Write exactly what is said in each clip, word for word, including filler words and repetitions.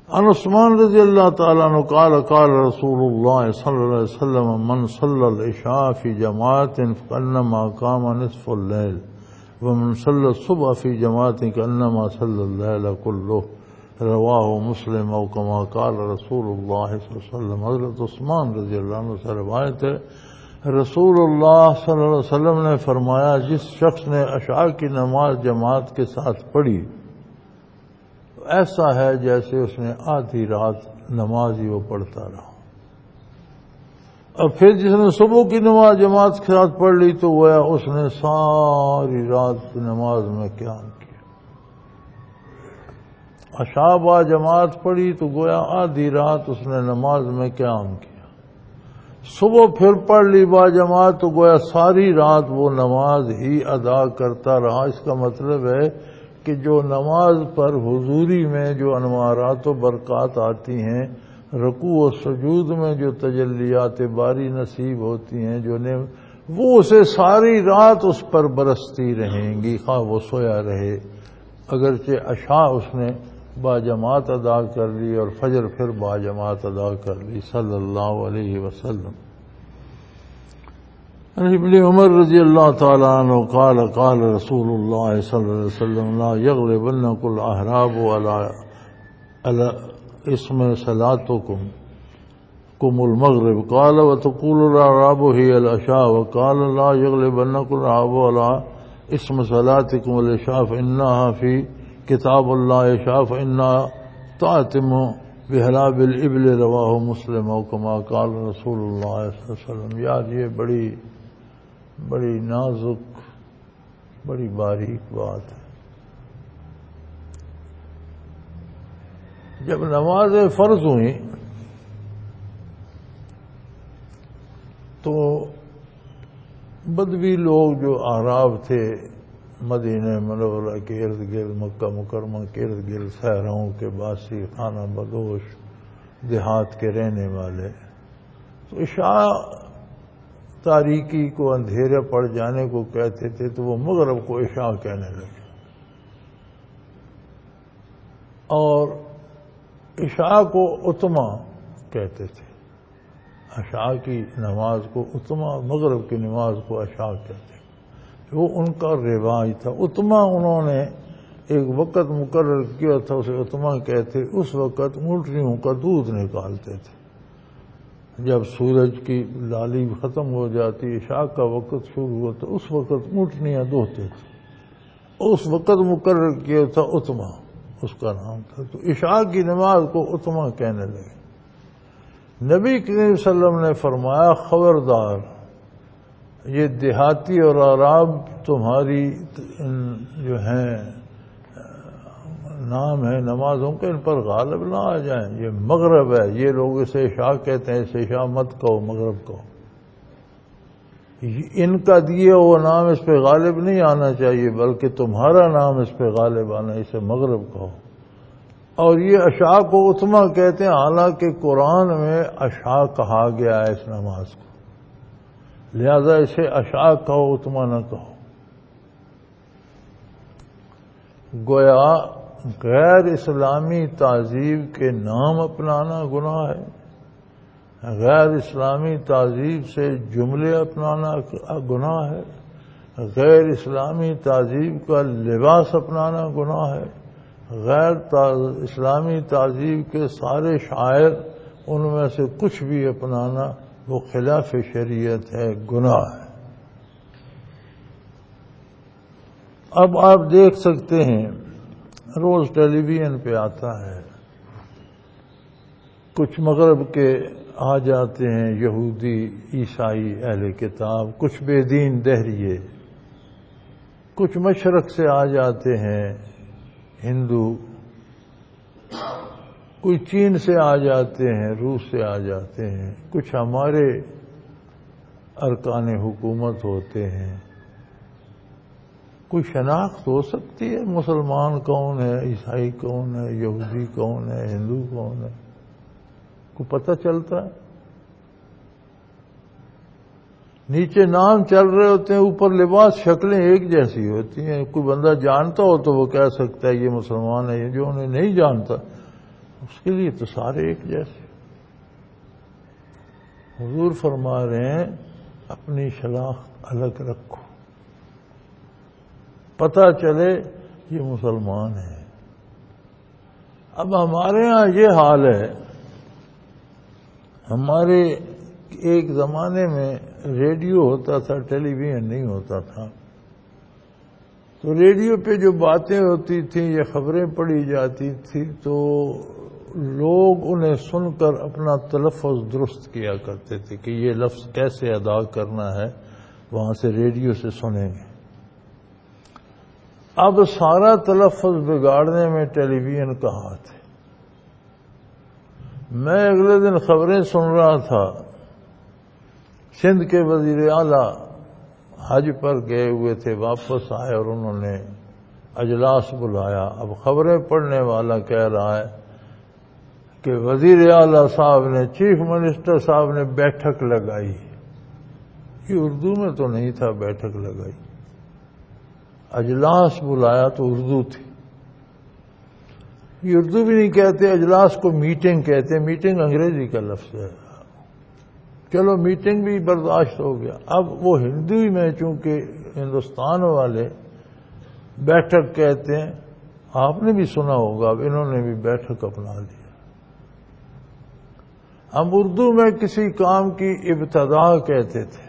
عن عثمان رضی اللہ تعالیٰ عنہ قال قال رسول اللہ صلی اللہ علیہ وسلم من صلی العشاء فی جماعت فکأنما قام نصف اللیل ومن صلی الصبح فی جماعت کأنما صلی اللیل کلہ رواہ مسلم او کما قال رسول اللہ صلی اللہ علیہ وسلم۔ حضرت عثمان رضی اللہ عنہ سے روایت ہے رسول اللہ صلی اللہ علیہ وسلم نے فرمایا جس شخص نے عشاء کی نماز جماعت کے ساتھ پڑھی ایسا ہے جیسے اس نے آدھی رات نماز ہی وہ پڑھتا رہا، اور پھر جس نے صبح کی نماز جماعت کے ساتھ پڑھ لی تو گویا اس نے ساری رات نماز میں قیام کیا۔ عشاء با جماعت پڑھی تو گویا آدھی رات اس نے نماز میں قیام کیا، صبح پھر پڑھ لی با جماعت تو گویا ساری رات وہ نماز ہی ادا کرتا رہا۔ اس کا مطلب ہے کہ جو نماز پر حضوری میں جو انوارات و برکات آتی ہیں، رکوع و سجود میں جو تجلیات باری نصیب ہوتی ہیں، جو نے وہ اسے ساری رات اس پر برستی رہیں گی، خواہ وہ سویا رہے، اگرچہ عشاء اس نے با جماعت ادا کر لی اور فجر پھر با جماعت ادا کر لی صلی اللہ علیہ وسلم۔ ابن عمر رضی اللہ تعالیٰ عنہ قال قال رسول اللہ صلی اللہ علیہ وسلم لا یغلبنکم الاحراب علی اسم صلاتکم کم المغرب قال وتقول الاعراب هي العشاء وقال لا یغلبنکم الاحراب علی اسم صلاتکم العشاء فانها فی کتاب اللہ عشاء فانها تعتم بحلاب الابل رواہ مسلم او کما قال رسول اللہ صلی اللہ علیہ وسلم۔ یار یہ بڑی بڑی نازک بڑی باریک بات ہے۔ جب نمازیں فرض ہوئیں تو بدوی لوگ جو اعراب تھے مدینہ منورہ کے ارد گرد، مکہ مکرمہ کے ارد گرد، صحراؤں کے باسی، خانہ بدوش دیہات کے رہنے والے، تو عشاء تاریکی کو اندھیرے پڑ جانے کو کہتے تھے تو وہ مغرب کو عشاء کہنے لگے، اور عشاء کو اتما کہتے تھے۔ عشاء کی نماز کو اتما، مغرب کی نماز کو عشاء کہتے تھے، وہ ان کا رواج تھا۔ اتما انہوں نے ایک وقت مقرر کیا تھا، اسے اتما کہتے۔ اس وقت اونٹنیوں کا دودھ نکالتے تھے، جب سورج کی لالی ختم ہو جاتی، عشاء کا وقت شروع ہوتا، اس وقت اونٹنیاں دھوتے تھے، اس وقت مقرر کیا تھا اتما اس کا نام تھا، تو عشاء کی نماز کو اتما کہنے لگے۔ نبی کریم صلی اللہ علیہ وسلم نے فرمایا خبردار، یہ دیہاتی اور اعراب تمہاری جو ہیں نام ہے نمازوں کے، ان پر غالب نہ آ جائیں، یہ مغرب ہے، یہ لوگ اسے عشاء کہتے ہیں، اسے عشاء مت کہو، مغرب کہو۔ ان کا دیے وہ نام اس پہ غالب نہیں آنا چاہیے، بلکہ تمہارا نام اس پہ غالب آنا، اسے مغرب کہو۔ اور یہ عشاء کو اتما کہتے ہیں، حالانکہ قرآن میں عشاء کہا گیا ہے اس نماز کو، لہذا اسے عشاء کہو، اتما نہ کہو۔ گویا غیر اسلامی تہذیب کے نام اپنانا گناہ ہے، غیر اسلامی تہذیب سے جملے اپنانا گناہ ہے، غیر اسلامی تہذیب کا لباس اپنانا گناہ ہے، غیر اسلامی تہذیب کے سارے شاعر ان میں سے کچھ بھی اپنانا وہ خلاف شریعت ہے، گناہ ہے۔ اب آپ دیکھ سکتے ہیں روز ٹیلی ویژن پہ آتا ہے، کچھ مغرب کے آ جاتے ہیں یہودی عیسائی اہل کتاب، کچھ بے دین دہریے، کچھ مشرق سے آ جاتے ہیں ہندو، کوئی چین سے آ جاتے ہیں، روس سے آ جاتے ہیں، کچھ ہمارے ارکان حکومت ہوتے ہیں۔ کوئی شناخت ہو سکتی ہے مسلمان کون ہے، عیسائی کون ہے، یہودی کون ہے، ہندو کون ہے؟ کو پتہ چلتا ہے؟ نیچے نام چل رہے ہوتے ہیں، اوپر لباس شکلیں ایک جیسی ہوتی ہیں۔ کوئی بندہ جانتا ہو تو وہ کہہ سکتا ہے یہ مسلمان ہے، جو انہیں نہیں جانتا اس کے لیے تو سارے ایک جیسے. حضور فرما رہے ہیں اپنی شناخت الگ رکھو، پتہ چلے یہ مسلمان ہے. اب ہمارے ہاں یہ حال ہے، ہمارے ایک زمانے میں ریڈیو ہوتا تھا، ٹیلی ویژن نہیں ہوتا تھا، تو ریڈیو پہ جو باتیں ہوتی تھیں یا خبریں پڑھی جاتی تھی تو لوگ انہیں سن کر اپنا تلفظ درست کیا کرتے تھے کہ یہ لفظ کیسے ادا کرنا ہے، وہاں سے ریڈیو سے سنیں گے. اب سارا تلفظ بگاڑنے میں ٹیلی ویژن کا ہاتھ ہے. میں اگلے دن خبریں سن رہا تھا، سندھ کے وزیر اعلیٰ حج پر گئے ہوئے تھے، واپس آئے اور انہوں نے اجلاس بلایا. اب خبریں پڑھنے والا کہہ رہا ہے کہ وزیر اعلیٰ صاحب نے، چیف منسٹر صاحب نے بیٹھک لگائی. یہ اردو میں تو نہیں تھا بیٹھک لگائی، اجلاس بلایا تو اردو تھی. یہ اردو بھی نہیں کہتے، اجلاس کو میٹنگ کہتے. میٹنگ انگریزی کا لفظ ہے. چلو میٹنگ بھی برداشت ہو گیا. اب وہ ہندی میں چونکہ ہندوستان والے بیٹھک کہتے ہیں، آپ نے بھی سنا ہوگا، اب انہوں نے بھی بیٹھک اپنا لیا. ہم اردو میں کسی کام کی ابتدا کہتے تھے،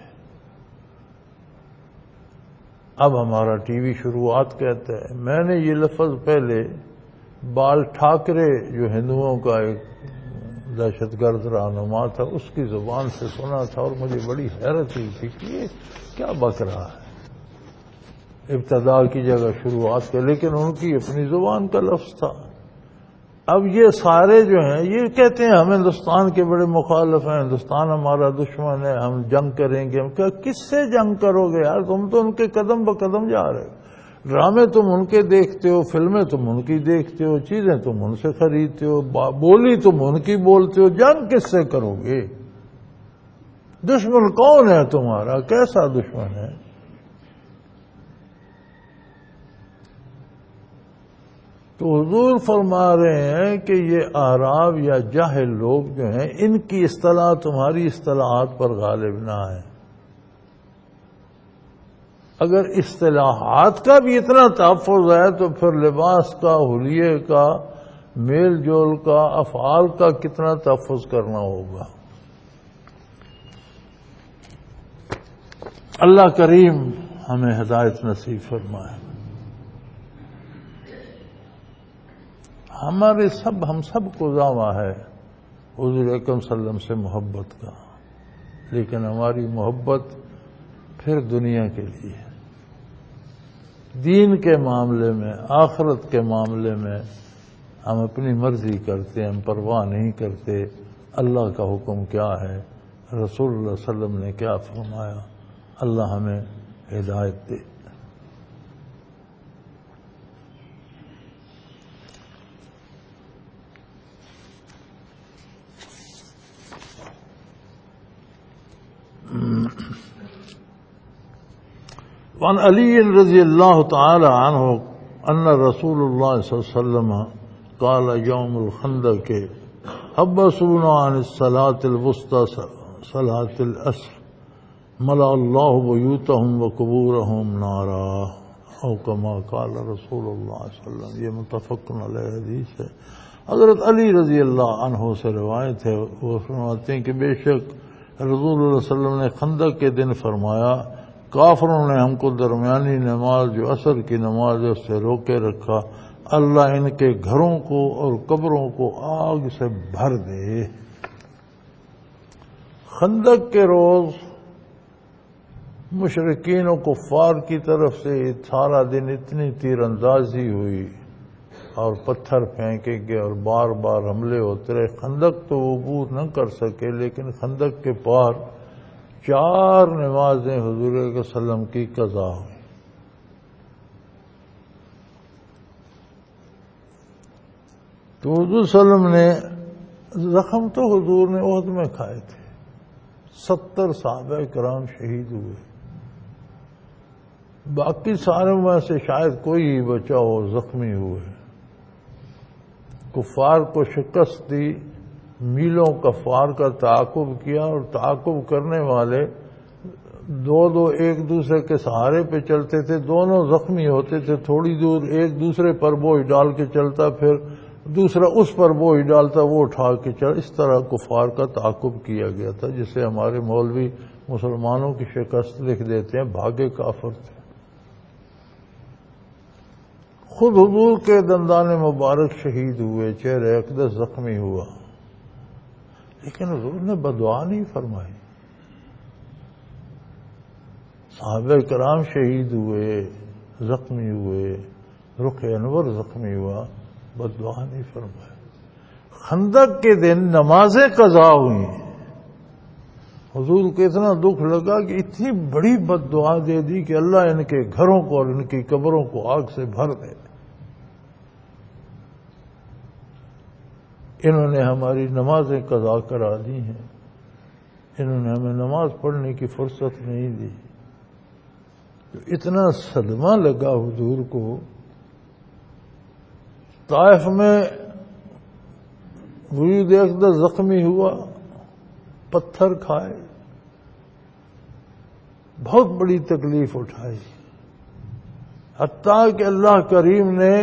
اب ہمارا ٹی وی شروعات کہتا ہے. میں نے یہ لفظ پہلے بال ٹھاکرے جو ہندوؤں کا ایک دہشت گرد رہنما تھا اس کی زبان سے سنا تھا، اور مجھے بڑی حیرت ہوئی تھی کہ یہ کیا بک رہا ہے، ابتدا کی جگہ شروعات کا، لیکن ان کی اپنی زبان کا لفظ تھا. اب یہ سارے جو ہیں یہ کہتے ہیں ہم ہندوستان کے بڑے مخالف ہیں، ہندوستان ہمارا دشمن ہے، ہم جنگ کریں گے. ہم کیا کس سے جنگ کرو گے یار؟ تم تو ان کے قدم بقدم جا رہے ہو. ڈرامے تم ان کے دیکھتے ہو، فلمیں تم ان کی دیکھتے ہو، چیزیں تم ان سے خریدتے ہو، بولی تم ان کی بولتے ہو. جنگ کس سے کرو گے؟ دشمن کون ہے تمہارا؟ کیسا دشمن ہے؟ تو حضور فرما رہے ہیں کہ یہ اعراب یا جاہل لوگ جو ہیں ان کی اصطلاح تمہاری اصطلاحات پر غالب نہ آئے. اگر اصطلاحات کا بھی اتنا تحفظ ہے تو پھر لباس کا، حلیے کا، میل جول کا، افعال کا کتنا تحفظ کرنا ہوگا. اللہ کریم ہمیں ہدایت نصیب فرمائے. ہمارے سب ہم سب کو دعویٰ ہے حضور اکرم صلی اللہ علیہ وسلم سے محبت کا، لیکن ہماری محبت پھر دنیا کے لیے. دین کے معاملے میں، آخرت کے معاملے میں ہم اپنی مرضی کرتے ہیں، ہم پرواہ نہیں کرتے اللہ کا حکم کیا ہے، رسول اللہ صلی اللہ علیہ وسلم نے کیا فرمایا. اللہ ہمیں ہدایت دے. وعن علی رضی اللہ تعالی عنہ ان رسول اللہ صلی اللہ علیہ وسلم قال یوم الخندق حبسونا عن الصلاة الوسطى صلاة العصر ملأ اللہ بیوتہم وقبورہم نارا او کما قال رسول اللہ صلی اللہ علیہ وسلم. یہ متفق علیہ حدیث ہے. حضرت علی رضی اللہ عنہ سے روایت ہے، وہ فرماتے ہیں کہ بے شک رسول اللہ صلی اللہ علیہ وسلم نے خندق کے دن فرمایا کافروں نے ہم کو درمیانی نماز جو عصر کی نماز ہے اس سے روکے رکھا، اللہ ان کے گھروں کو اور قبروں کو آگ سے بھر دے. خندق کے روز مشرکین و کفار کی طرف سے سارا دن اتنی تیر اندازی ہوئی اور پتھر پھینکے گئے اور بار بار حملے ہوتے رہے. خندق تو عبور نہ کر سکے، لیکن خندق کے پار چار نمازیں حضور صلی اللہ علیہ وسلم کی قضا ہوئی. تو حضور صلی اللہ علیہ وسلم نے زخم تو حضور نے عہد میں کھائے تھے، ستر صحابہ کرام شہید ہوئے، باقی سارے میں سے شاید کوئی ہی بچا ہو زخمی ہوئے. کفار کو شکست دی، میلوں کفار کا تعاقب کیا، اور تعاقب کرنے والے دو دو ایک دوسرے کے سہارے پہ چلتے تھے، دونوں زخمی ہوتے تھے، تھوڑی دور ایک دوسرے پر بوجھ ڈال کے چلتا، پھر دوسرا اس پر بوجھ ڈالتا، وہ اٹھا کے چل، اس طرح کفار کا تعاقب کیا گیا تھا، جسے ہمارے مولوی مسلمانوں کی شکست لکھ دیتے ہیں، بھاگے کافر تھے۔ خود حضور کے دندان مبارک شہید ہوئے، چہرہ اقدس زخمی ہوا، لیکن حضور نے بددعا نہیں فرمائی۔ صحابہ کرام شہید ہوئے، زخمی ہوئے، رخ انور زخمی ہوا، بددعا نہیں فرمائی۔ خندق کے دن نمازیں قضا ہوئی، حضور کو اتنا دکھ لگا کہ اتنی بڑی بددعا دے دی کہ اللہ ان کے گھروں کو اور ان کی قبروں کو آگ سے بھر دے۔ انہوں نے ہماری نمازیں قضا کرا دی ہیں، انہوں نے ہمیں نماز پڑھنے کی فرصت نہیں دی۔ تو اتنا صدمہ لگا حضور کو۔ طائف میں وجود اقدس زخمی ہوا، پتھر کھائے، بہت بڑی تکلیف اٹھائی، حتیٰ کہ اللہ کریم نے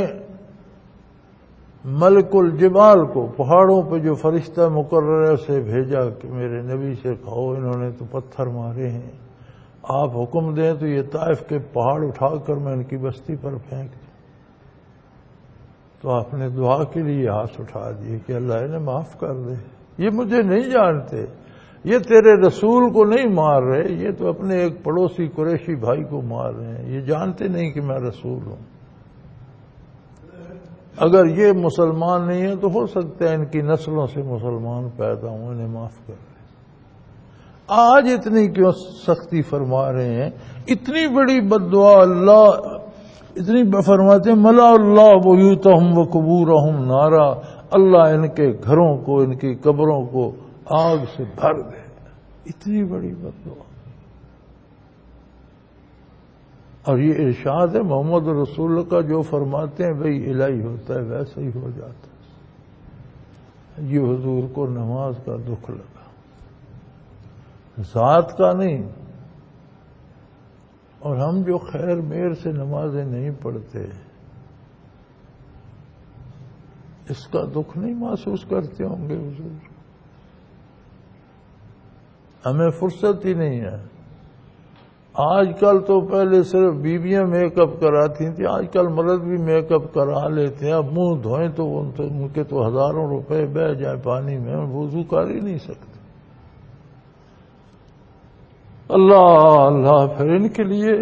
ملک الجبال کو، پہاڑوں پہ جو فرشتہ مقرر ہے، اسے بھیجا کہ میرے نبی سے کہو انہوں نے تو پتھر مارے ہیں، آپ حکم دیں تو یہ طائف کے پہاڑ اٹھا کر میں ان کی بستی پر پھینک دوں۔ تو آپ نے دعا کے لیے ہاتھ اٹھا دیے کہ اللہ انہیں معاف کر دے، یہ مجھے نہیں جانتے، یہ تیرے رسول کو نہیں مار رہے، یہ تو اپنے ایک پڑوسی قریشی بھائی کو مار رہے ہیں، یہ جانتے نہیں کہ میں رسول ہوں۔ اگر یہ مسلمان نہیں ہے تو ہو سکتا ہے ان کی نسلوں سے مسلمان پیدا ہوں، انہیں معاف کر دیں۔ آج اتنی کیوں سختی فرما رہے ہیں؟ اتنی بڑی بددعا اللہ اتنی فرماتے ہیں ملا اللہ بیوتہم وقبورہم نارا، اللہ ان کے گھروں کو، ان کی قبروں کو آگ سے بھر دے۔ اتنی بڑی بددعا، اور یہ ارشاد ہے محمد رسول اللہ کا، جو فرماتے ہیں وہی الہی ہوتا ہے، ویسا ہی ہو جاتا ہے۔ یہ حضور کو نماز کا دکھ لگا، ذات کا نہیں۔ اور ہم جو خیر میر سے نمازیں نہیں پڑھتے، اس کا دکھ نہیں محسوس کرتے ہوں گے حضور؟ ہمیں فرصت ہی نہیں ہے۔ آج کل تو پہلے صرف بیویاں میک اپ کراتی تھیں، آج کل مرد بھی میک اپ کرا لیتے ہیں۔ اب منہ دھوئیں تو ان کے تو ہزاروں روپے بہ جائیں پانی میں، وضو کر ہی نہیں سکتے۔ اللہ اللہ، پھر ان کے لیے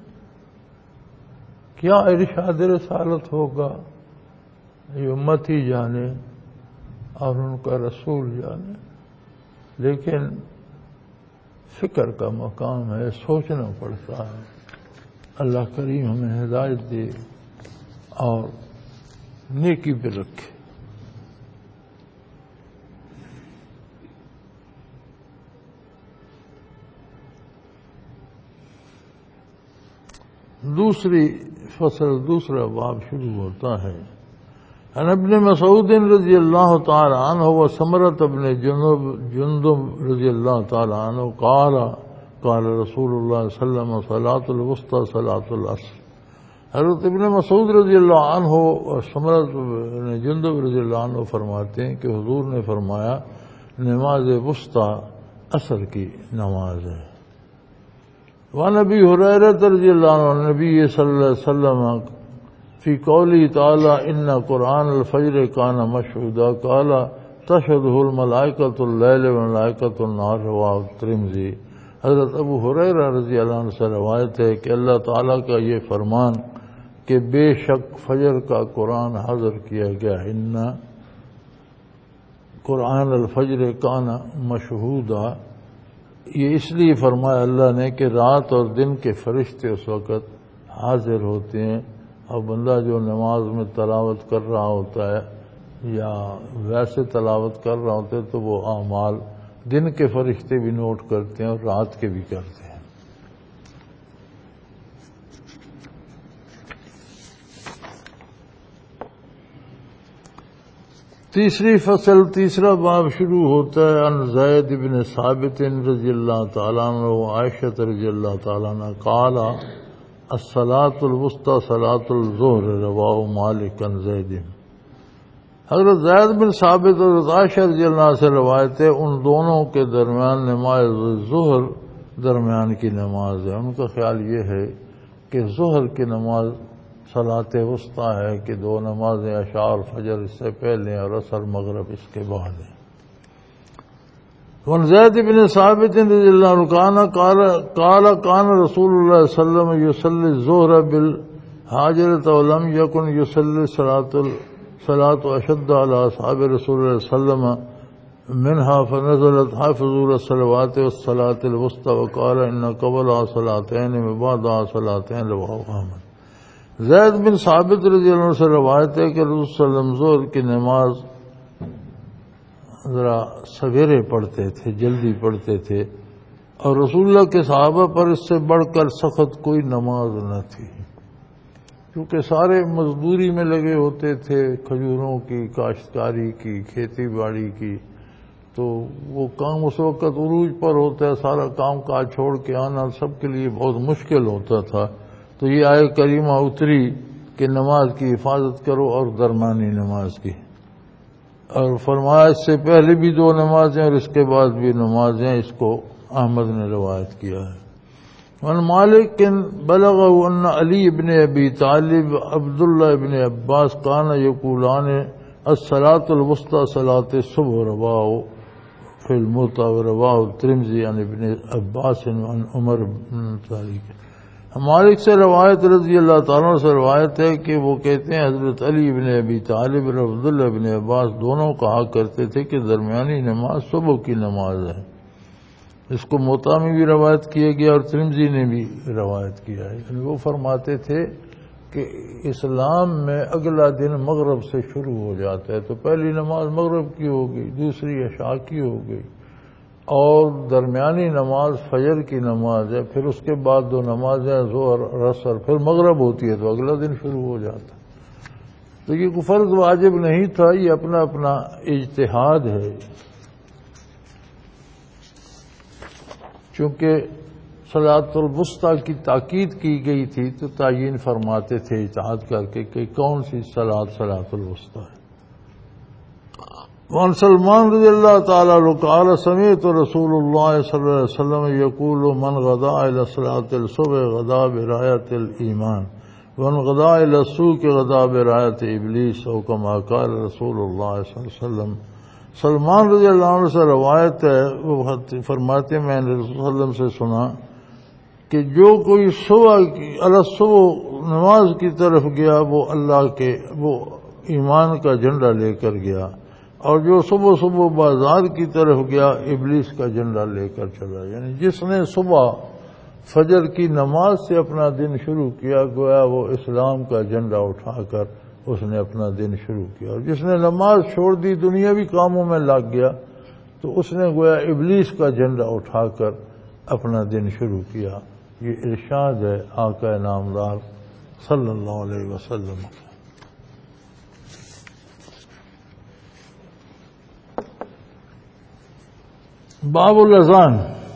کیا ارشاد رسالت ہوگا، یہ امت ہی جانے اور ان کا رسول جانے۔ لیکن فکر کا مقام ہے، سوچنا پڑتا ہے۔ اللہ کریم ہمیں ہدایت دے اور نیکی پہ رکھے۔ دوسری فصل، دوسرا باب شروع ہوتا ہے۔ عن ابن مسعود رضی اللہ تعالی عنہ و سمرۃ ابن جندب رضی اللہ تعالی عنہ قال قال رسول اللہ صلی اللہ علیہ وسلم صلاۃ الوسطی صلاۃ العصر۔ حضرت ابن مسعود رضی اللہ عنہ اور سمرۃ ابن جندب رضی اللہ عنہ فرماتے ہیں کہ حضور نے فرمایا نماز وسطی عصر کی نماز ہے۔ وعن ابی ہریرہ رضی اللہ عنہ نبی صلی اللہ علیہ وسلم فی قولی تعالی ان قرآن الفجر کان مشہودا قال تشہدہ الملائکۃ اللیل والملائکۃ النہار رواه الترمذی۔ حضرت ابو ہریرہ رضی اللہ عنہ سے روایت ہے کہ اللہ تعالیٰ کا یہ فرمان کہ بے شک فجر کا قرآن حاضر کیا گیا، ان قرآن الفجر کان مشہودا، یہ اس لیے فرمایا اللہ نے کہ رات اور دن کے فرشتے اس وقت حاضر ہوتے ہیں، اور بندہ جو نماز میں تلاوت کر رہا ہوتا ہے یا ویسے تلاوت کر رہا ہوتا ہے تو وہ اعمال دن کے فرشتے بھی نوٹ کرتے ہیں اور رات کے بھی کرتے ہیں۔ تیسری فصل تیسرا باب شروع ہوتا ہے عن زید بن ثابت رضی اللہ تعالیٰ عنہ و عائشہ رضی اللہ تعالیٰ عنہ قال الصلاۃ الوسطی صلاۃ الظہر رواہ مالک عن زید. حضرت زید بن ثابت اور عائشہ رضی اللہ عنہ سے روایت ہے ان دونوں کے درمیان نماز ظہر درمیان کی نماز ہے. ان کا خیال یہ ہے کہ ظہر کی نماز صلاۃ وسطی ہے کہ دو نمازیں عشاء اور فجر اس سے پہلے اور عصر مغرب اس کے بعد ہیں. وعن زید بن ثابت رضی اللہ عنہ قال کان رسول اللہ صلی اللہ علیہ وسلم یصلی الظہر بالحاجرۃ ولم یکن یصلی صلاۃ صلاۃ اشد علی اصحاب رسول اللہ صلی اللہ علیہ وسلم منها فنزلت حافظوا الصلوات والصلاۃ الوسطى وقال ان قبلها صلاتین وبعدها صلاتین رواه احمد. زید بن ثابت رضی اللہ عنہ سے روایت ہے کہ رسول صلی اللہ علیہ وسلم ظہر کی نماز ذرا سویرے پڑھتے تھے، جلدی پڑھتے تھے، اور رسول اللہ کے صحابہ پر اس سے بڑھ کر سخت کوئی نماز نہ تھی، کیونکہ سارے مزدوری میں لگے ہوتے تھے، کھجوروں کی کاشتکاری کی، کھیتی باڑی کی، تو وہ کام اس وقت عروج پر ہوتا ہے، سارا کام کاج چھوڑ کے آنا سب کے لیے بہت مشکل ہوتا تھا. تو یہ آیت کریمہ اتری کہ نماز کی حفاظت کرو اور درمیانی نماز کی، اور فرمایا اس سے پہلے بھی دو نمازیں اور اس کے بعد بھی نمازیں. اس کو احمد نے روایت کیا ہے. وعن مالک بلغہ ان علی بن ابی طالب عبداللہ بن عباس کان یقولان الصلاۃ الوسطی صلاۃ الصبح رواہ فی الموطا ورواہ الترمذی عن ابن عباس عن عمر بن طارق. مالک سے روایت رضی اللہ تعالیٰ سے روایت ہے کہ وہ کہتے ہیں حضرت علی بن ابی طالب اور عبداللہ بن عباس دونوں کہا کرتے تھے کہ درمیانی نماز صبح کی نماز ہے. اس کو موطا میں بھی روایت کیا گیا اور ترمذی نے بھی روایت کیا ہے. یعنی وہ فرماتے تھے کہ اسلام میں اگلا دن مغرب سے شروع ہو جاتا ہے، تو پہلی نماز مغرب کی ہو گئی، دوسری عشاء کی ہو گئی، اور درمیانی نماز فجر کی نماز ہے، پھر اس کے بعد دو نمازیں ظہر اور عصر، پھر مغرب ہوتی ہے تو اگلا دن شروع ہو جاتا ہے. تو یہ کوئی فرض واجب نہیں تھا، یہ اپنا اپنا اجتہاد ہے. چونکہ صلاۃ الوسطی کی تاکید کی گئی تھی تو تعیین فرماتے تھے اجتہاد کر کے کہ کون سی صلاۃ صلاۃ الوسطی ہے. وعن سلمان رضی اللہ تعالیٰ عنہ قال سمعت رسول اللہ صلی اللہ علیہ وسلم یقول من غدا الى صلاۃ الصبح غدا برایۃ الایمان ومن غدا الى السوق غدا برایۃ ابلیس او کما قال رسول اللہ صلی اللہ علیہ وسلم. سلمان رضی اللہ عنہ سے روایت ہے، وہ فرماتے میں نے رسول صلی اللہ علیہ وسلم سے سنا کہ جو کوئی صبح علی صبح نماز کی طرف گیا وہ اللہ کے وہ ایمان کا جھنڈا لے کر گیا، اور جو صبح صبح بازار کی طرف گیا ابلیس کا جھنڈا لے کر چلا. یعنی جس نے صبح فجر کی نماز سے اپنا دن شروع کیا گویا وہ اسلام کا جھنڈا اٹھا کر اس نے اپنا دن شروع کیا، اور جس نے نماز چھوڑ دی دنیاوی کاموں میں لگ گیا تو اس نے گویا ابلیس کا جھنڈا اٹھا کر اپنا دن شروع کیا. یہ ارشاد ہے آقا نامدار صلی اللہ علیہ وسلم. باب الاذان،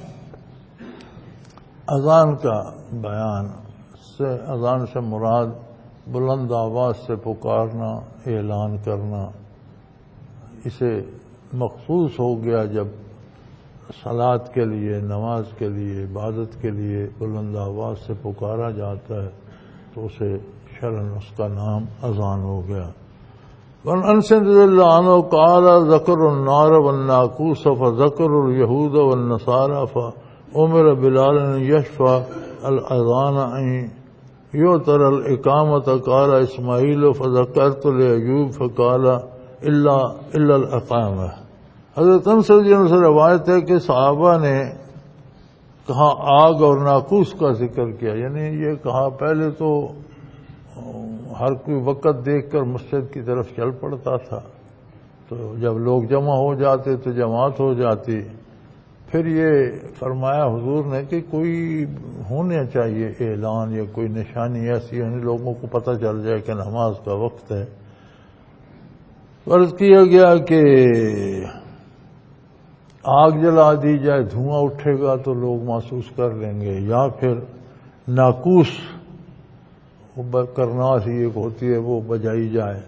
اذان کا بیان. سے اذان سے مراد بلند آواز سے پکارنا، اعلان کرنا. اسے مخصوص ہو گیا جب صلاۃ کے لیے، نماز کے لیے، عبادت کے لیے بلند آواز سے پکارا جاتا ہے تو اسے شرعاً اس کا نام اذان ہو گیا. وعن انس رضی اللہ عنہ قال ذکر النار والناقوس فذکر اليہود والنصارى فامر بلال ان یشفع الاذان ان یؤتر الاقامۃ قال اسماعیل فذکرت لایوب فقال الا الا الاقامہ. حضرت انس رضی اللہ عنہ سے روایت ہے کہ صحابہ نے کہا آگ اور ناقوس کا ذکر کیا. یعنی یہ کہا پہلے تو ہر کوئی وقت دیکھ کر مسجد کی طرف چل پڑتا تھا، تو جب لوگ جمع ہو جاتے تو جماعت ہو جاتی. پھر یہ فرمایا حضور نے کہ کوئی ہونا چاہیے اعلان یا کوئی نشانی ایسی، یعنی لوگوں کو پتہ چل جائے کہ نماز کا وقت ہے. عرض کیا گیا کہ آگ جلا دی جائے، دھواں اٹھے گا تو لوگ محسوس کر لیں گے، یا پھر ناقوس کرناس ہی ایک ہوتی ہے وہ بجائی جائے.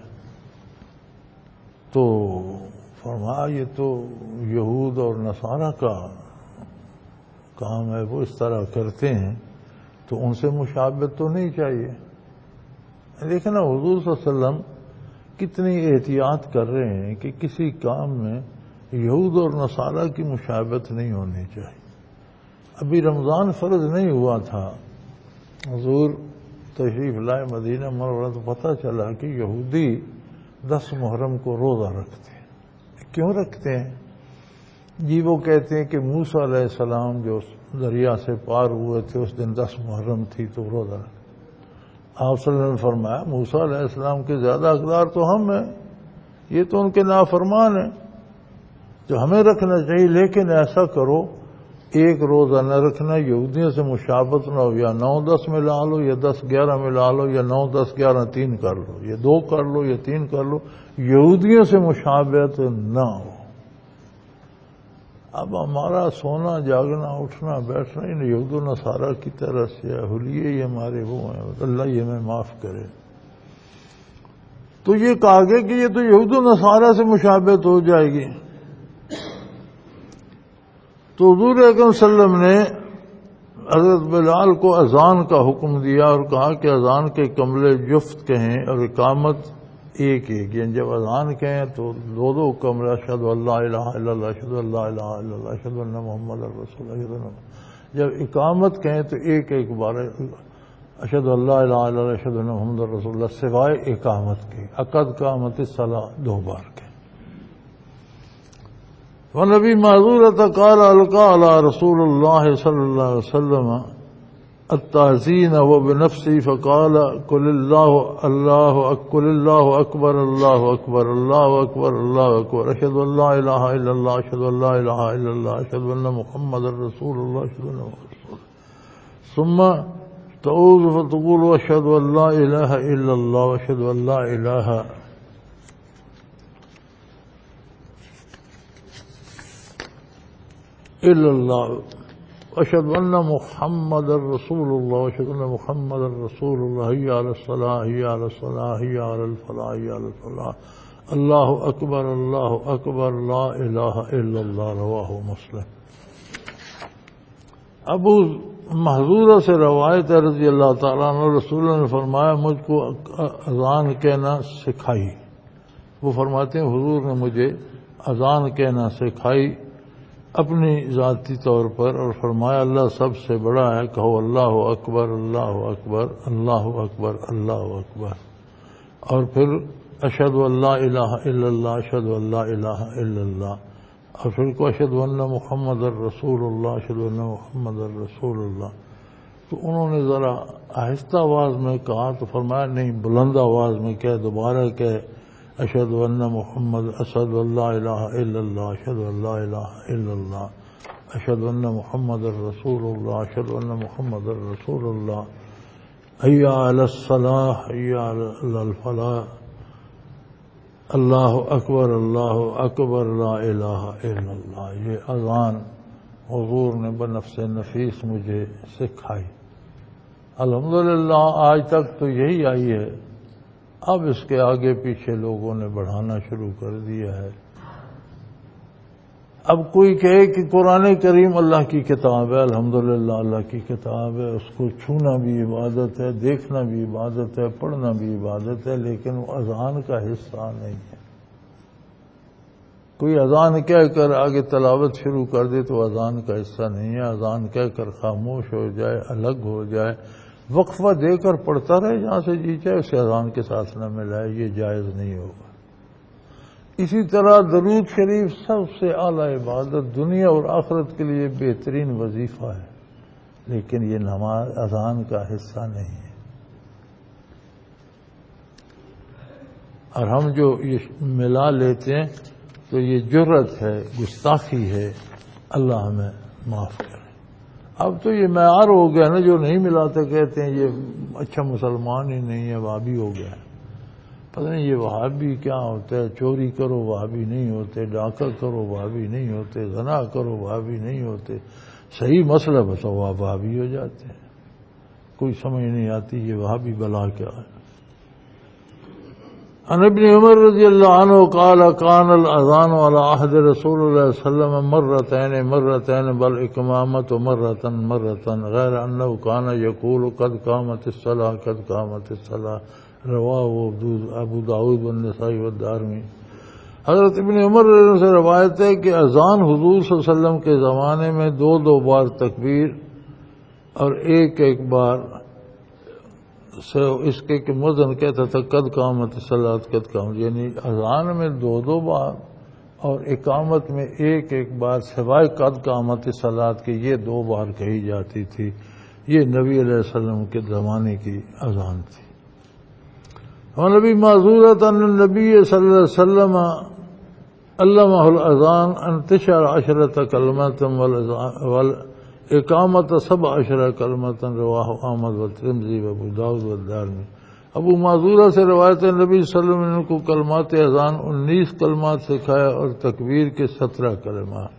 تو فرمایا یہ تو یہود اور نصارہ کا کام ہے، وہ اس طرح کرتے ہیں تو ان سے مشابہت تو نہیں چاہیے. دیکھنا حضور صلی اللہ علیہ وسلم کتنی احتیاط کر رہے ہیں کہ کسی کام میں یہود اور نصارہ کی مشابہت نہیں ہونی چاہیے. ابھی رمضان فرض نہیں ہوا تھا، حضور تشریف لائے مدینہ منورہ تو پتہ چلا کہ یہودی دس محرم کو روزہ رکھتے ہیں. کیوں رکھتے ہیں؟ جی وہ کہتے ہیں کہ موسیٰ علیہ السلام جو دریا سے پار ہوئے تھے اس دن دس محرم تھی تو روزہ رکھتے. آپ صلی اللہ علیہ وسلم نے فرمایا موسیٰ علیہ السلام کے زیادہ حقدار تو ہم ہیں، یہ تو ان کے نافرمان ہیں، جو ہمیں رکھنا چاہیے. لیکن ایسا کرو ایک روزہ نہ رکھنا، یہودیوں سے مشابہت نہ ہو، یا نو دس میں لا لو یا دس گیارہ میں لا لو یا نو دس گیارہ تین کر لو، یا دو کر لو یا تین کر لو، یہودیوں سے مشابہت نہ ہو. اب ہمارا سونا جاگنا اٹھنا بیٹھنا ان یہود و نصارہ کی طرح سے حلیے یہ ہمارے وہ ہیں، اللہ یہ ہمیں معاف کرے. تو یہ کہا گیا کہ یہ تو یہود و نصارہ سے مشابہت ہو جائے گی. تو حضور اکرم صلی اللہ علیہ وسلم نے حضرت بلال کو اذان کا حکم دیا اور کہا کہ اذان کے کملے جفت کہیں اور اقامت ایک ایک، یعنی جب اذان کہیں تو دو دو کملے، اشہد ان لا الہ الا اللہ، اشہد ان لا الہ الا اللہ، اشہد ان محمد رسول اللہ. جب اقامت کہیں تو ایک ایک بار اشہد ان لا الہ الا اللہ، اشہد ان محمد رسول اللہ، سوائے اقامت کے. عقد قامت الصلاۃ دو بار کے. ونبی معذورۃ قال القى على رسول اللہ صلی اللہ علیہ وسلم التعزین وبنفسی فقال قل اللہ اللہ قل اللہ اکبر اللہ اکبر اللہ اکبر اللہ اکبر اشہد ان لا الہ الا اللہ اشہد ان لا الہ الا اللہ اشہد ان محمد رسول اللہ اشہد ان محمد رسول اللہ. ثم تعوذ فتقول اشہد ان لا الہ الا اللہ اشہد ان لا الہ الا اللہ اشہد ان محمد رسول اللہ اشہد ان محمد رسول اللہ. حی علی الصلاۃ حی علی الصلاۃ حی علی الفلاح حی علی الفلاح. اللہ اکبر اللہ اکبر لا الہ الا اللہ. رواہ مسلم. ابو محذورہ سے روایت ہے رضی اللہ تعالیٰ عنہ، رسول اللہ نے فرمایا مجھ کو اذان کہنا سکھائی. وہ فرماتے ہیں حضور نے مجھے اذان کہنا سکھائی اپنی ذاتی طور پر، اور فرمایا اللہ سب سے بڑا ہے، کہو اللہ اکبر اللہ اکبر اللہ اکبر اللہ اکبر. اور پھر اشہد ان لا الہ الا اللہ اشہد ان لا الہ الا اللہ. اور پھر کو اشہد ان محمد الرسول اللہ اشہد ان محمد الرسول اللہ. تو انہوں نے ذرا آہستہ آواز میں کہا تو فرمایا نہیں بلند آواز میں کہہ، دوبارہ کہہ اشہد ان محمد اشہد ان لا الہ الا اللہ اشہد ان لا الہ الا اللہ اشہد ان محمد الرسول اللہ اشہد ان محمد الرسول اللہ. حی علی الصلاۃ حی علی الفلاح. اللہ اکبر اللہ اکبر لا الہ الا اللہ. یہ اذان حضور نے بنفس نفیس مجھے سکھائی. الحمدللہ آج تک تو یہی آئی ہے، اب اس کے آگے پیچھے لوگوں نے بڑھانا شروع کر دیا ہے. اب کوئی کہے کہ قرآن کریم اللہ کی کتاب ہے، الحمدللہ اللہ کی کتاب ہے، اس کو چھونا بھی عبادت ہے، دیکھنا بھی عبادت ہے، پڑھنا بھی عبادت ہے، لیکن وہ اذان کا حصہ نہیں ہے. کوئی اذان کہہ کر آگے تلاوت شروع کر دے تو اذان کا حصہ نہیں ہے. اذان کہہ کر خاموش ہو جائے، الگ ہو جائے، وقفہ دے کر پڑھتا رہے جہاں سے جی چاہے، اسے اذان کے ساتھ نہ ملائے، یہ جائز نہیں ہوگا. اسی طرح درود شریف سب سے اعلیٰ عبادت، دنیا اور آخرت کے لیے بہترین وظیفہ ہے، لیکن یہ نماز اذان کا حصہ نہیں ہے. اور ہم جو یہ ملا لیتے ہیں تو یہ جرت ہے، گستاخی ہے، اللہ ہمیں معاف کرے. اب تو یہ معیار ہو گیا نا، جو نہیں ملاتے کہتے ہیں یہ اچھا مسلمان ہی نہیں ہے، وہابی ہو گیا ہے. پتہ نہیں یہ وہابی کیا ہوتا ہے، چوری کرو وہابی نہیں ہوتے، ڈاکہ کرو وہابی نہیں ہوتے، زنا کرو وہابی نہیں ہوتے، صحیح مسئلہ بتاؤ وہابی ہو جاتے ہیں. کوئی سمجھ نہیں آتی یہ وہابی بلا کیا ہے. عن ابن عمر رضی اللہ عنہ قال کان الاذان على عهد رسول اللہ صلی اللہ علیہ وسلم مرتين مرتين بل اکمامت مرة مرة غیر انه کان یقول قد قامت الصلاة قد قامت الصلاة رواہ ابو داؤد والنسائی والدارمی. حضرت ابن عمر سے روایت ہے کہ اذان حضور صلی اللہ علیہ وسلم کے زمانے میں دو دو بار تکبیر اور ایک ایک بار سے اس کے کہ مؤذن کہتا تھا قد قامت الصلاۃ قد قامت، یعنی اذان میں دو دو بار اور اقامت میں ایک ایک بار سوائے قد قامت الصلاۃ کے یہ دو بار کہی جاتی تھی. یہ نبی علیہ السلام کے زمانے کی اذان تھی. اور نبی معذورت ان النبی صلی اللہ علیہ وسلم علمہ الاذان انتشر عشرۃ کلمات والاقامت سبع عشرہ کلمات رواہ احمد والترمذی وابو داؤد والدارمی. ابو معذورہ سے روایت ہے نبی صلی اللہ علیہ وسلم نے ان کو کلمات اذان انیس کلمات سکھایا اور تکبیر کے سترہ کلمات.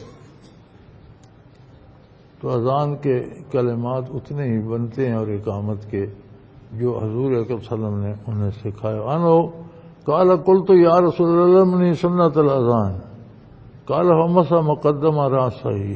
تو اذان کے کلمات اتنے ہی بنتے ہیں اور اقامت کے جو حضور اکرم صلی اللہ علیہ وسلم نے انہیں سکھایا. انہو قال قلت یا رسول اللہ منی سنت الاذان قال فمسح مقدم راسه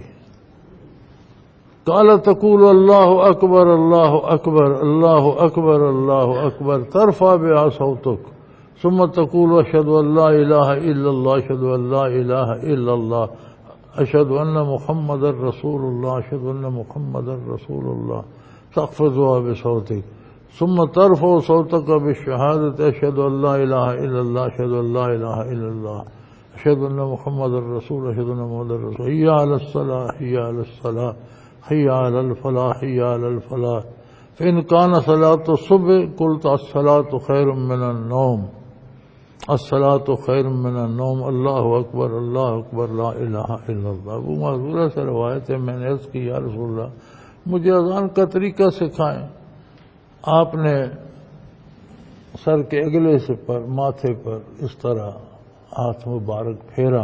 قال تقول اللہ اکبر اللہ اکبر اللہ اکبر اللہ اکبر ترفع بها صوتك ثم تقول اشهد ان لا اله الا الله اشهد ان لا اله الا الله اشهد ان محمد رسول الله اشهد ان محمد رسول الله تخفضها بصوتك ثم ترفع صوتك بالشهادة اشهد ان لا اله الا الله اشهد ان لا اله الا الله اشهد ان محمد رسول اشهد ان محمد رسول. حي على الصلاة حي على الصلاة حي على الفلاح حي على الفلاح. فإن كان صلاة الصبح قلت الصلاة خير من النوم الصلاة خير من النوم الله اکبر اللہ اکبر لا الہ الا اللہ. ابو معذورہ سے روایت ہے میں نے عرض کی یا رسول اللہ مجھے اذان کا طریقہ سکھائیں. آپ نے سر کے اگلے سے پر ماتھے پر اس طرح ہاتھ مبارک پھیرا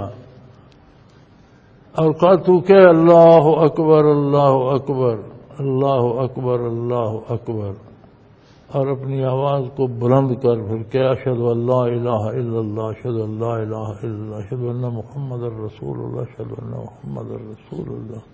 اور کہا تو کہ اللہ اکبر اللہ اکبر اللہ اکبر اللہ اکبر، اور اپنی آواز کو بلند کر پھر کہ اشہد ان لا الہ الا اللہ اشہد ان لا الہ الا اللہ اشہد ان محمد رسول اللہ اشہد ان محمد رسول اللہ.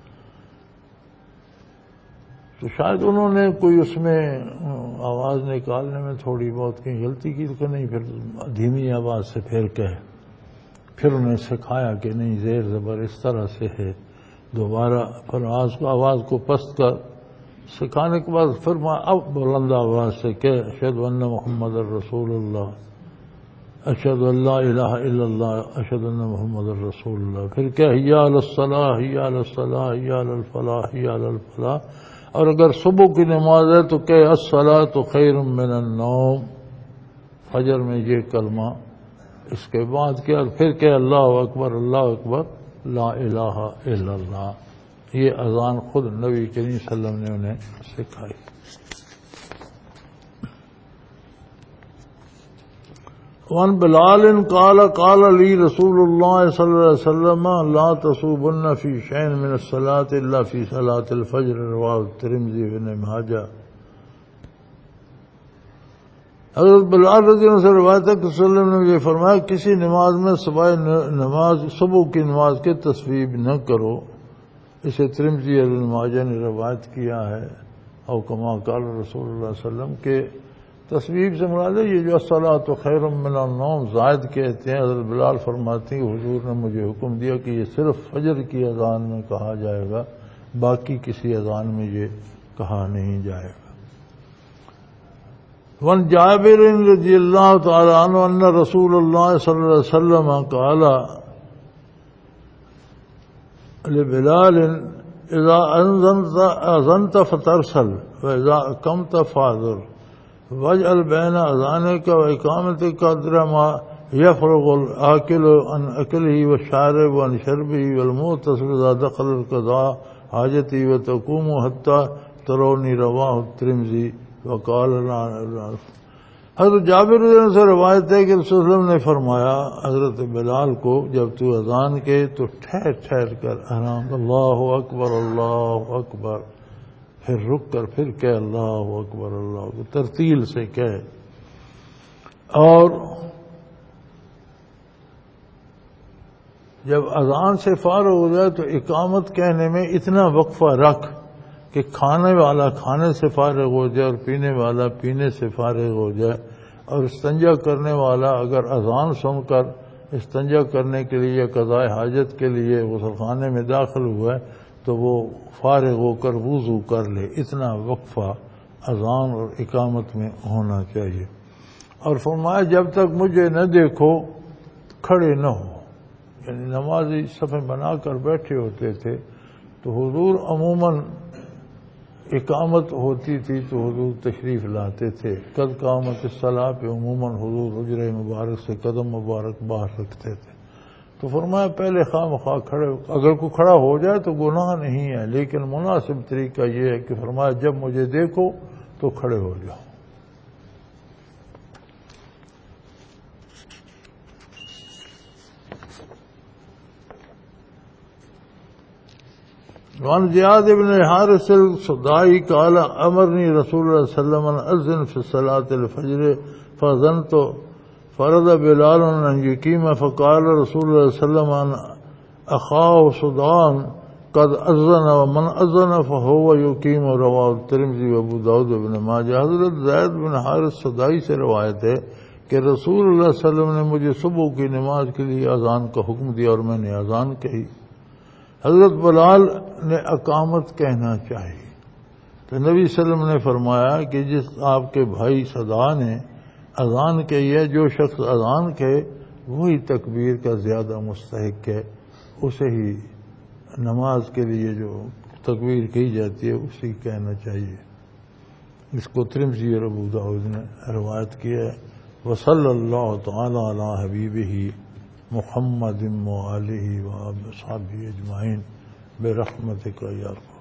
تو شاید انہوں نے کوئی اس میں آواز نکالنے میں تھوڑی بہت کہیں غلطی کی تو نہیں، پھر دھیمی آواز سے پھر کہے، پھر انہیں سکھایا کہ نہیں زیر زبر اس طرح سے ہے. دوبارہ پھر آواز کو آواز کو پست کر سکھانے کے بعد پھر اب بلند آواز سے کہ اشہد ان محمد رسول اللہ اشہد ان لا الہ الا اللہ اشہد ان محمد رسول اللہ. پھر کہ حی علی الصلاۃ حی علی الصلاۃ حی علی الفلاح حی علی الفلاح. اور اگر صبح کی نماز ہے تو کہ الصلاۃ خیر من النوم، فجر میں یہ کلمہ اس کے بعد کیا پھر کہ اللہ اکبر اللہ اکبر لا الہ الا اللہ. یہ اذان خود نبی کریم صلی اللہ علیہ وسلم نے انہیں سکھائی. وعن بلال قال قال لي رسول الله صلى الله عليه وسلم لا تصوبن في شيء من الصلاة الا في صلاة الفجر رواه الترمذي وابن ماجہ. حضرت بلال رضی اللہ عنہ سے روایت ہے کہ صلی اللہ علیہ وسلم نے یہ فرمایا کسی نماز میں صبح نماز صبح کی نماز کی تصویب نہ کرو. اسے ترمذی اور ابن ماجہ نے روایت کیا ہے. او کما قال رسول اللہ صلی اللہ علیہ وسلم کے تصویب سے مراد ہے یہ جو الصلاۃ خیر من النوم زائد کہتے ہیں. حضرت بلال فرماتے ہیں حضور نے مجھے حکم دیا کہ یہ صرف فجر کی اذان میں کہا جائے گا، باقی کسی اذان میں یہ کہا نہیں جائے گا. وعن جابر رضی اللہ تعالی عنہ ان رسول اللہ صلی اللہ علیہ وسلم قال لبلال اذا اذنت فترسل واذا اقمت فاذر واجعل بین اذانک و اقامتک قدر ما یفرغ الآکل عن اکلہ والشارب عن شربہ والمغتسل اذا دخل القضاء حاجتی وتقوم حتی ترونی. رواہ الترمذی وقال حضرت جابر رضی اللہ عنہ سے روایت ہے کہ رسول اللہ علیہ وسلم نے فرمایا حضرت بلال کو، جب تو اذان کے تو ٹھہر ٹھہر کر آرام، اللہ اکبر اللہ اکبر، پھر رک کر پھر کہ اللہ اکبر اللہ اکبر، ترتیل سے کہے. اور جب اذان سے فارغ ہو جائے تو اقامت کہنے میں اتنا وقفہ رکھ کہ کھانے والا کھانے سے فارغ ہو جائے اور پینے والا پینے سے فارغ ہو جائے، اور استنجا کرنے والا اگر اذان سن کر استنجا کرنے کے لیے یا قضاء حاجت کے لیے غسل خانے میں داخل ہوا ہے تو وہ فارغ ہو کر وضو کر لے. اتنا وقفہ اذان اور اقامت میں ہونا چاہیے. اور فرمایا جب تک مجھے نہ دیکھو کھڑے نہ ہو. یعنی نمازی صفیں بنا کر بیٹھے ہوتے تھے تو حضور عموماً اقامت ہوتی تھی تو حضور تشریف لاتے تھے. قد قامت الصلاۃ پہ عموماً حضور حجرہ مبارک سے قدم مبارک باہر رکھتے تھے. تو فرمایا پہلے خواہ مخواہ کھڑے، اگر کوئی کھڑا ہو جائے تو گناہ نہیں ہے، لیکن مناسب طریقہ یہ ہے کہ فرمایا جب مجھے دیکھو تو کھڑے ہو جاؤ. وعن زیاد بن حارث الصدائی قال امرني رسول الله صلى الله عليه وسلم ان اذن في صلاة الفجر فاذنت فرض بلال ان يقيم فقال رسول الله صلى الله عليه وسلم اخاه صدام قد اذن ومن اذن فهو يقيم. رواه الترمذي وابو داود وابن ماجہ. حضرت زید بن حارث صدائی سے روایت ہے کہ رسول اللہ صلی اللہ علیہ وسلم نے مجھے صبح کی نماز کے لیے اذان کا حکم دیا اور میں نے اذان کہی. حضرت بلال نے اقامت کہنا چاہیے تو نبی صلی اللہ علیہ وسلم نے فرمایا کہ جس آپ کے بھائی صدا نے اذان کہی ہے، جو شخص اذان کہے وہی تکبیر کا زیادہ مستحق ہے، اسے ہی نماز کے لیے جو تکبیر کہی جاتی ہے اسی کہنا چاہیے. اس کو ترمذی اور ابو داؤد نے روایت کیا ہے. وصلی اللہ تعالی علی حبیبہ محمد وآلہ وصحبہ اجمعین برحمتک یا